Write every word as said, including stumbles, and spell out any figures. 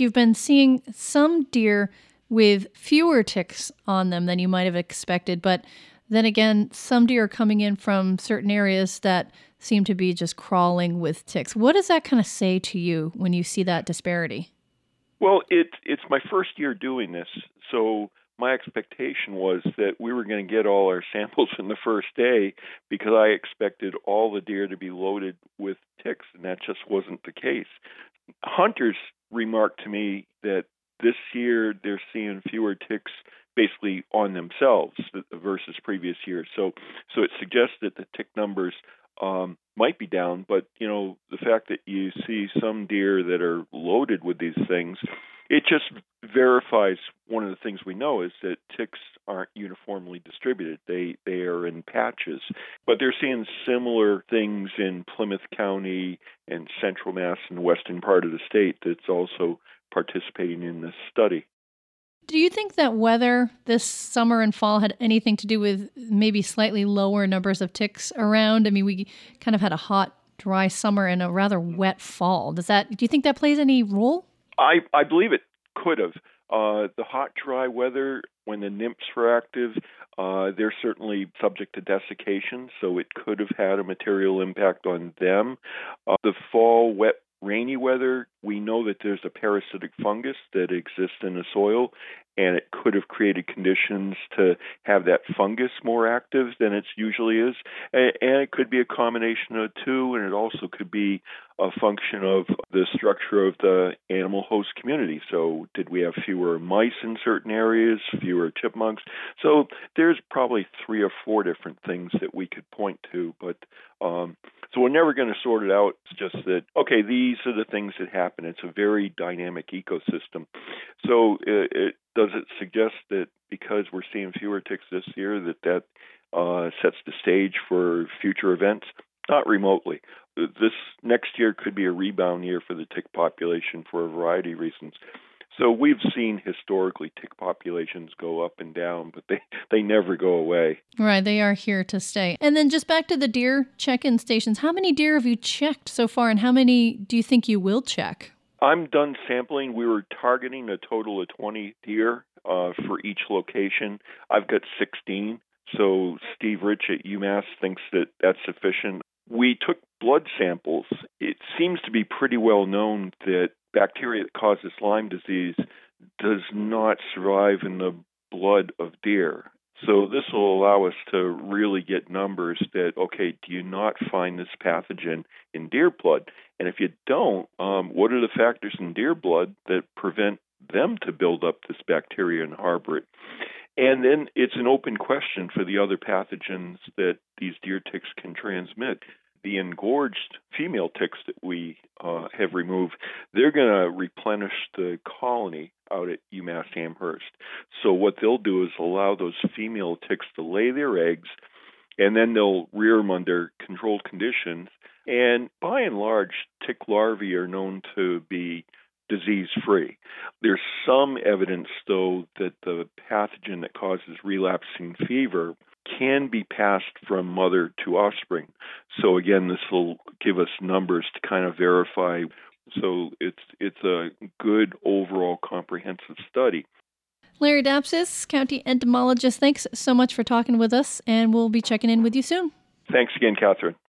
You've been seeing some deer with fewer ticks on them than you might have expected, but then again, some deer are coming in from certain areas that seem to be just crawling with ticks. What does that kind of say to you when you see that disparity? Well, it, it's my first year doing this, so my expectation was that we were going to get all our samples in the first day because I expected all the deer to be loaded with ticks, and that just wasn't the case. Hunters remarked to me that this year they're seeing fewer ticks basically on themselves versus previous years. So, so it suggests that the tick numbers um, might be down, but you know the fact that you see some deer that are loaded with these things, it just verifies one of the things we know is that ticks aren't uniformly distributed. They they are in patches, but they're seeing similar things in Plymouth County and Central Mass and the western part of the state that's also participating in this study. Do you think that weather this summer and fall had anything to do with maybe slightly lower numbers of ticks around? I mean, we kind of had a hot, dry summer and a rather wet fall. Does that? Do you think that plays any role? I, I believe it could have. Uh, the hot, dry weather, when the nymphs were active, uh, they're certainly subject to desiccation, so it could have had a material impact on them. Uh, the fall, wet, rainy weather, we know that there's a parasitic fungus that exists in the soil, and it could have created conditions to have that fungus more active than it usually is. And it could be a combination of two, and it also could be a function of the structure of the animal host community. So did we have fewer mice in certain areas, fewer chipmunks? So there's probably three or four different things that we could point to, but um, so we're never going to sort it out. It's just that, okay, these are the things that happen. It's a very dynamic ecosystem. So it, it, does it suggest that because we're seeing fewer ticks this year that that uh, sets the stage for future events? Not remotely. This next year could be a rebound year for the tick population for a variety of reasons. So we've seen historically tick populations go up and down, but they, they never go away. Right, they are here to stay. And then just back to the deer check-in stations, how many deer have you checked so far, and how many do you think you will check? I'm done sampling. We were targeting a total of twenty deer uh, for each location. I've got sixteen, so Steve Rich at UMass thinks that that's sufficient. We took blood samples. It seems to be pretty well known that bacteria that causes Lyme disease does not survive in the blood of deer. So this will allow us to really get numbers that, okay, do you not find this pathogen in deer blood? And if you don't, um, what are the factors in deer blood that prevent them to build up this bacteria and harbor it? And then it's an open question for the other pathogens that these deer ticks can transmit. The engorged female ticks that we uh, have removed, they're going to replenish the colony out at UMass Amherst. So what they'll do is allow those female ticks to lay their eggs, and then they'll rear them under controlled conditions. And by and large, tick larvae are known to be disease-free. There's some evidence, though, that the pathogen that causes relapsing fever can be passed from mother to offspring. So again, this will give us numbers to kind of verify. So it's it's a good overall comprehensive study. Larry Dapsis, county entomologist, thanks so much for talking with us, and we'll be checking in with you soon. Thanks again, Catherine.